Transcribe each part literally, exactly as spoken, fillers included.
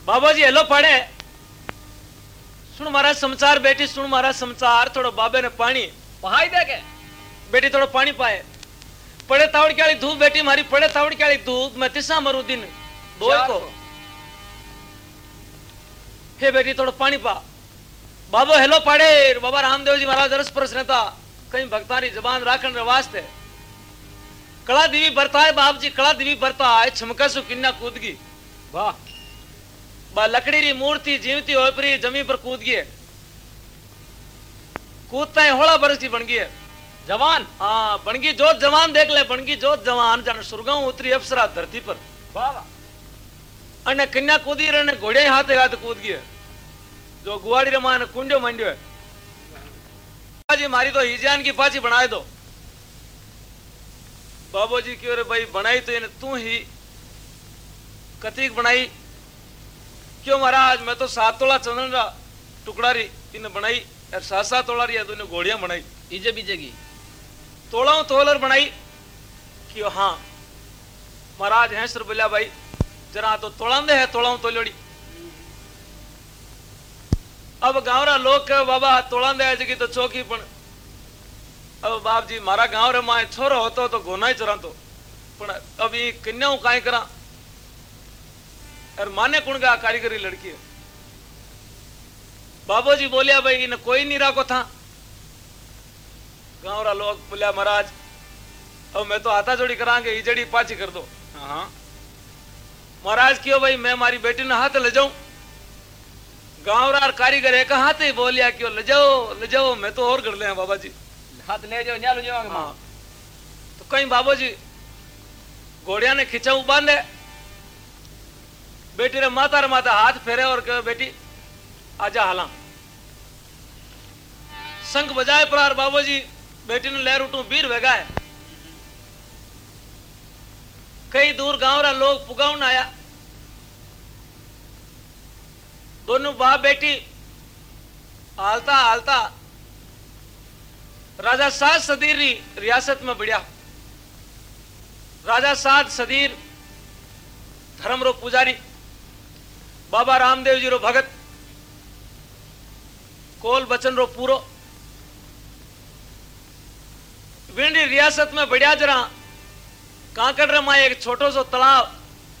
बाबा जी hello पड़े सुन मारा समाचार बेटी सुन मारा समाचार थोड़ा बाबे ने पानी पहाई दे के बेटी थोड़ा पानी पाए पड़े तावड़ क्या धूप बेटी मारी पड़े तावड़ क्या धूप मैं तिसा मरू दिन दो को हे बेटी थोड़ा पानी पा बाबा हेलो पड़े बाबा रामदेव जी महाराज रस परस रहता कहीं भक्तारी जबान राखन रे वास्ते कला देवी बरता है बाप जी कला देवी बरता है छमका सु किन्ना कूद गई वाह बा लकड़ी री मूर्ति जीवती ओपरी जमीन पर कूद गई कूदता है होला बरस की बन गई है जवान हाँ बनगी जोत जवान देख ले बनगी जोत जवान जाने सुरगांव उतरी अप्सरा धरती पर वाह अने कन्या कूदी रे घोड़े हाथे हाथ कूद गई जो गुवाड़ी रे माने कुंडो मंड्यो है जी मारी तो हिजान की पाची बनाए दो बाबू जी क्यों रे भाई बनाई तो इन्हें तू ही कतीक बनाई क्यों महाराज मैं तो सात तोला चंदन रा टुकड़ा री इन्हें बनाई और सात सात तोला री तो इन्हें घोड़ियां बनाई इजे बीजे की तोला तोलर बनाई क्यों हाँ महाराज हैं सर बोलिया भाई जरा तो तोड़ांदे है तोड़ा तोलोड़ी अब गांवरा लोग के बाबा तोड़ांदे है जगी तो चौकी पण अब बाप जी मारा गांव रे माए छोरो होतो तो गोना ही चरा तो पण अब ये कन्याओं काई करा और माने कुण गा कारीगरी लड़की है बाबू जी बोलिया भाई इन कोई नहीं राको था गांवरा लोग बोलिया महाराज अब मैं तो हाथा जोड़ी करांगे इजड़ी पाची कर दो हाँ महाराज क्यों भाई मैं मारी बेटी ने हाथ ले जाऊं गांवरा कारीगर एक हाथ ही बोलिया क्यों ले जाओ ले जाओ मैं तो और कर ले बाबा जी हाथ ले जाओ न्या ले जाओ हाँ तो कहीं बाबू जी घोड़िया ने खिंचाऊ बांधे बेटी रे माता रे माता हाथ फेरे और कहे बेटी आजा हाला शंख बजाए प्रार बाबू जी बेटी ने लहर उठू बीर वेगा है कई दूर गांव रा लोग पुगाउन आया दोनों बाप बेटी हालता हालता राजा सात सदीर री रियासत में बढ़िया राजा सात सदीर धर्म रो पुजारी बाबा रामदेव जी रो भगत कोल बचन रो पूरो विंडी रियासत में बढ़िया जरा कांकड़ रे मां एक छोटो सो तालाब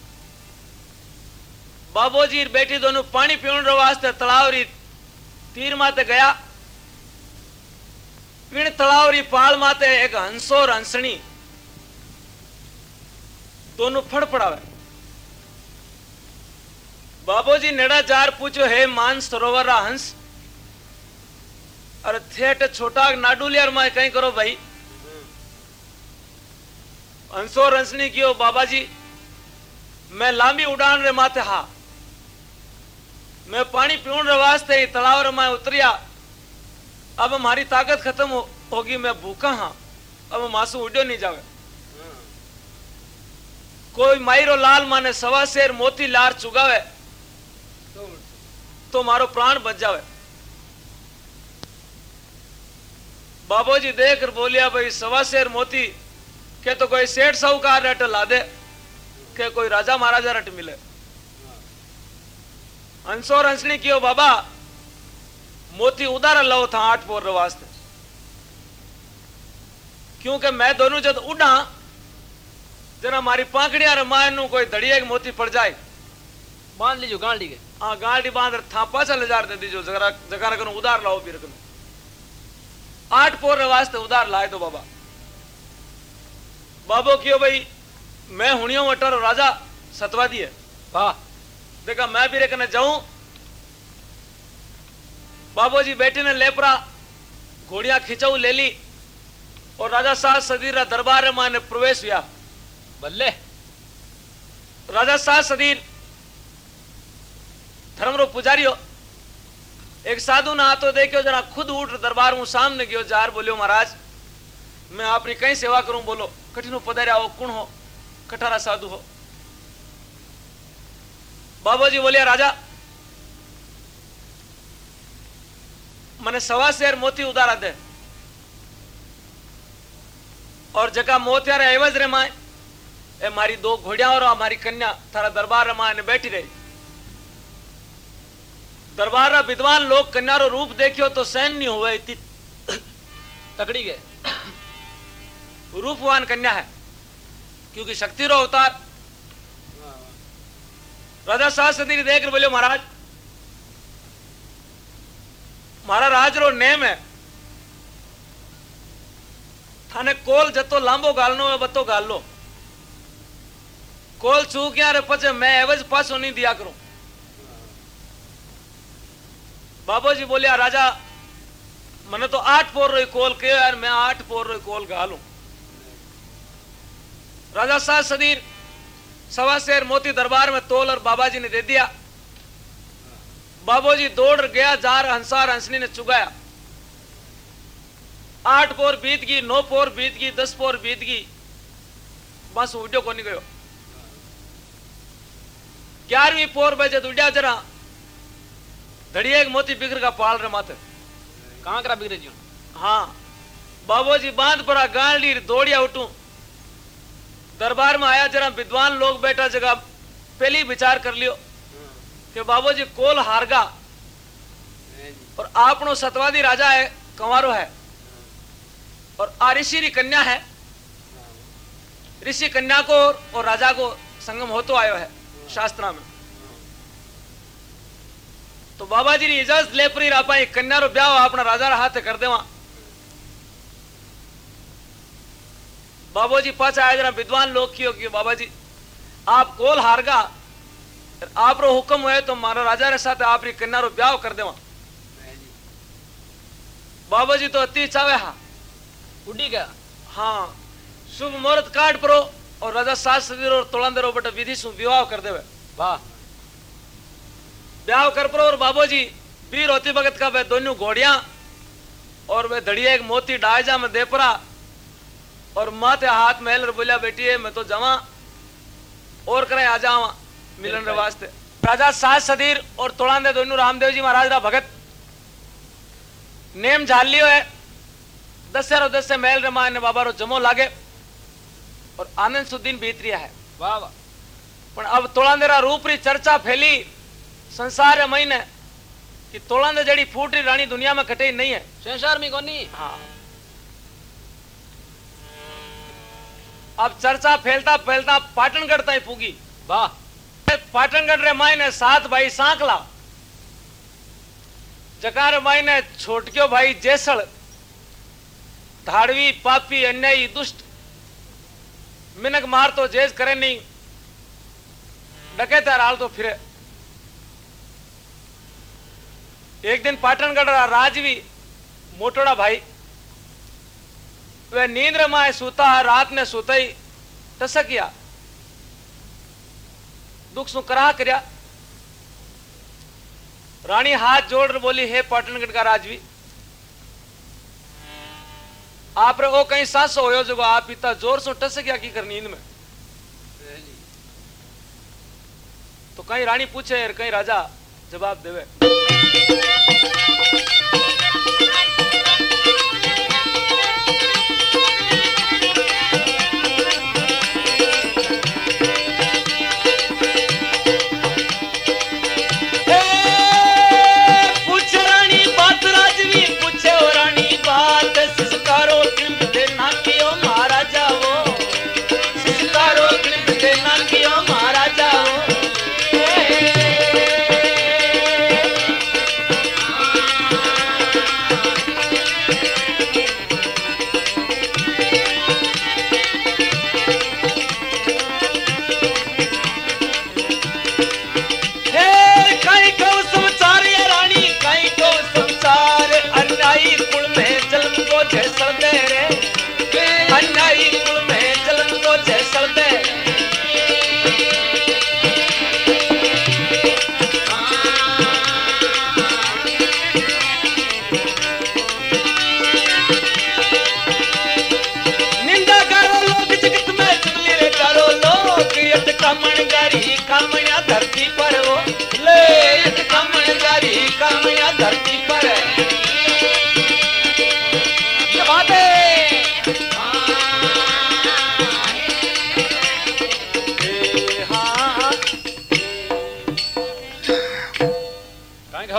बाबूजी बेटी दोनों पानी पीण रो वास्ते तालाब री तीर माते गया विण तालाब री पाल माते एक हंसो और हंसनी दोनों फड़फड़ावे बाबूजी नेड़ा जार पूछो हे मान सरोवर रा हंस अरे थेट छोटा नाडुलियर में कहीं करो भाई हंसो और हंसनी कियो बाबा जी मैं लांबी उड़ान रे माते हा मैं पानी पीण रे वास्ते ही तालाब रे मां उतरिया अब हमारी ताकत खत्म हो, होगी मैं भूखा हाँ अब मासू उड्यो नहीं जावे कोई मायरो लाल माने सवा शेर मोती लार चुगावे तो मारो प्राण बच जावे बाबूजी देख कर बोलिया भाई सवा शेर मोती के तो कोई सेठ साहूकार रट ला दे के कोई राजा महाराजा रट मिले हंसो हंसनी कियो बाबा मोती उधार लो था आठ पोर वास्ते क्योंकि मैं दोनों जब उड़ा जना मारी पाकड़िया रे मां नु कोई धड़िया की मोती पड़ जाए बांध लीजो गांडी के हाँ गांडी बांध था पाचा ले जार दे दीजो जगह जगह करो उधार लाओ फिर आठ पोर रे वास्ते उधार लाए दो बाबा बाबो क्यों भाई मैं हुनियों अटर राजा सतवादी है वाह देखा मैं भी रेकने जाऊं बाबूजी बेटी ने लेपरा घोड़ियां खिंचाऊ ले ली और राजा सात सदीर दरबार में ने प्रवेश हुआ बल्ले राजा सात सदीर धर्म रो पुजारी हो एक साधु ना हाथों देखियो जरा खुद उठ दरबार में सामने गयो जार बोलियो महाराज मैं आपकी कई सेवा करूं बोलो कठिनो पधारिया हो कुण हो कठारा साधु हो बाबूजी बोलिया राजा मने सवा शेर मोती उधारा दे और जगह मोतिया एवज रे माए ए मारी दो घोड़िया और हमारी कन्या थारा दरबार रे माए ने बैठी रही दरबार विद्वान लोग कन्या रो रूप देखियो तो सहन नहीं हुए, इतनी तकड़ी के रूपवान कन्या है, क्योंकि शक्ति रो अवतार। राजा सहस्त्रधीर देख कर बोले महाराज, मारा राज रो नेम है, थाने कोल जतो लांबो गालनो है बतो गाल लो, कोल चूकिया रे पचे मैं एवज पासो नहीं दिया करूं। बाबूजी बोलिया राजा मने तो आठ पोर रो कोल के यार, मैं आठ पोर रो कोल गालूं। राजा सहस्त्रधीर सवा शेर मोती दरबार में तोल और बाबाजी ने दे दिया। बाबूजी दौड़ गया, जार हंसार हंसनी ने चुगाया। आठ पोर बीत गई, नौ पोर बीत गई, दस पोर बीत गई, बस उड्यो को नहीं गयो। ग्यारहवीं पोर बजे उड्या जरा, धड़िया एक मोती बिगड़ का पाल रे माथे। कहां करा बिगड़े जी? हाँ, बाबूजी बांध पड़ा गांडी दौड़िया उठू। दरबार में आया, जरा विद्वान लोग बैठा जगह पहली विचार कर लियो कि बाबूजी कोल हारगा और आपनो सतवादी राजा है, कंवारो है, और आ ऋषि री कन्या है। ऋषि कन्या को और राजा को संगम होतो आयो है शास्त्रा में। तो बाबाजी री इजाजत ले परी रापाई कन्या रो ब्याह अपना राजा रा हाथ कर देवा। बाबूजी पाछा आया, जरा विद्वान लोग की कि बाबाजी आप कोल हारगा, आप रो हुक्म है तो मारा राजा रे साथ आप री कन्या रो ब्याह कर देवा। बाबाजी तो अति चावे हा उड़ी गया। हाँ, शुभ मुहूर्त काट परो और राजा सहस्त्रधीर और तोलांदरो बटा विधि सु विवाह कर देवे। वाह, ब्याह कर परो और बाबूजी वीर होती भगत का वे दोनों घोड़ियां और वे धड़िया एक मोती डायजा में दे परा और माथे हाथ महल और बोलिया बेटी है मैं तो जावा और करे आ जावा मिलन रे वास्ते। राजा सहस्त्रधीर और तोलांदे दोनों रामदेव जी महाराज रा भगत नेम झाल लियो है। दस रो दस महल रे मान बाबा रो जमो लागे और आनंद सुदीन बीत रिया है। वाह वाह, पण अब तोलांदे रा रूप री चर्चा फैली संसार रे महीने कि तोलांदे जड़ी फूट री रानी दुनिया में कटे नहीं है। संसार में कोनी। हाँ, अब चर्चा फैलता फैलता पाटनगढ़ तक पूगी। वाह, पाटनगढ़ रे मायने सात भाई सांकला, जकार मायने छोटक्यो भाई जैसल, धाड़वी पापी अन्यायी दुष्ट, मिनक मार तो जेज करे नहीं, डकैता राल तो फिरे। एक दिन पाटनगढ़ राजवी मोटोड़ा भाई वह नींद रे माए सूता है, रात ने सूता ही टसकिया, दुख सु कराह करया। रानी हाथ जोड़ बोली, हे पाटनगढ़ का राजवी, आप रे ओ कहीं सांस होयो जो आप इतना जोर से टसकिया की कर नींद में। तो कहीं रानी पूछे और कहीं राजा जवाब देवे।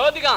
जाओ दिखा।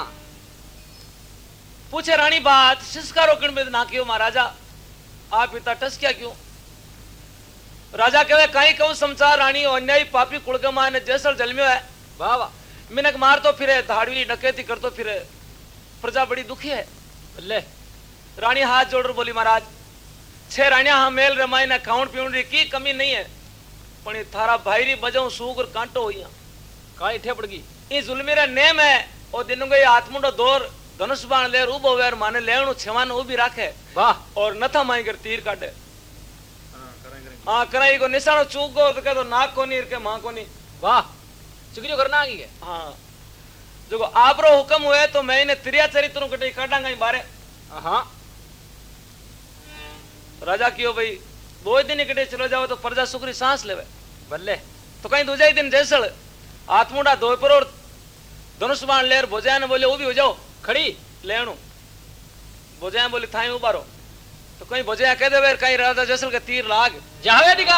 पूछे रानी बात शिष्का रोकण में ना क्यों महाराजा आप पिता टस क्या क्यों। राजा कहे कहीं कहूं समाचार रानी अन्यायी पापी कुलगमा ने जैसल जलम्यो है। वाह वाह। मिनक मार तो फिरे धाड़वी डकैती कर तो फिरे प्रजा बड़ी दुखी है। ले रानी हाथ जोड़ बोली महाराज छह रानिया हम मेल रमाई ने खाउन पीउन री की कमी नहीं है पण थारा भाई री बजाऊ सूग और कांटो होइया काई ठे पड़ गई। ई जुलमीरा नेम है ओ दिन गई आत्मुंडो दौर धनुष बाण ले रूबो वेर माने लेणु छवान उभी राखे। वाह। और नथा माई कर तीर काटे। हां कराई को निशानो चूको तो कह तो नाक कोनी के मां कोनी। वाह चुगियो करना आगी के। हां जो आपरो हुक्म हुए तो मैं इने त्रिया चरित्रों कटे काटांगा ही बारे। हां राजा कियो भाई दो दिन कटे चलो जाओ तो प्रजा सुखरी सांस लेवे। बल्ले तो कहीं दूसरे दिन जैसल आत्मुंडा दोपर और धनुष बाण लेर भोजाया ने बोले वो भी हो जाओ खड़ी लेणु। भोजाया बोली थाई उबारो तो कहीं भोजाया कह दे वेर कहीं राजा जैसल के तीर लाग जावे दिखा।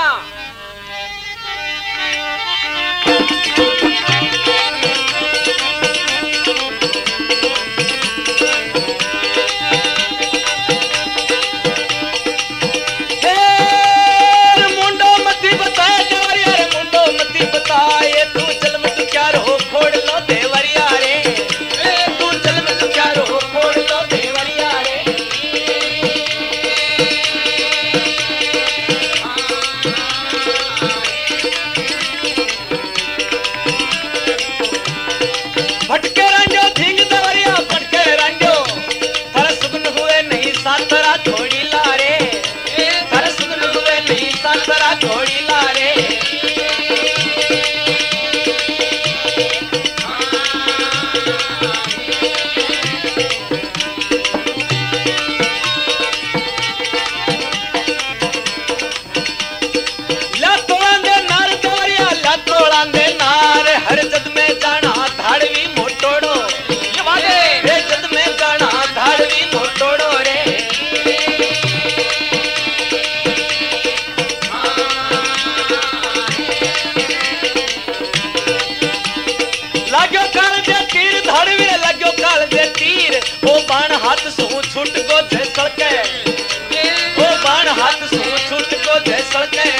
छूट को जैसल के वो बाण हाथ सू छूट को जैसल के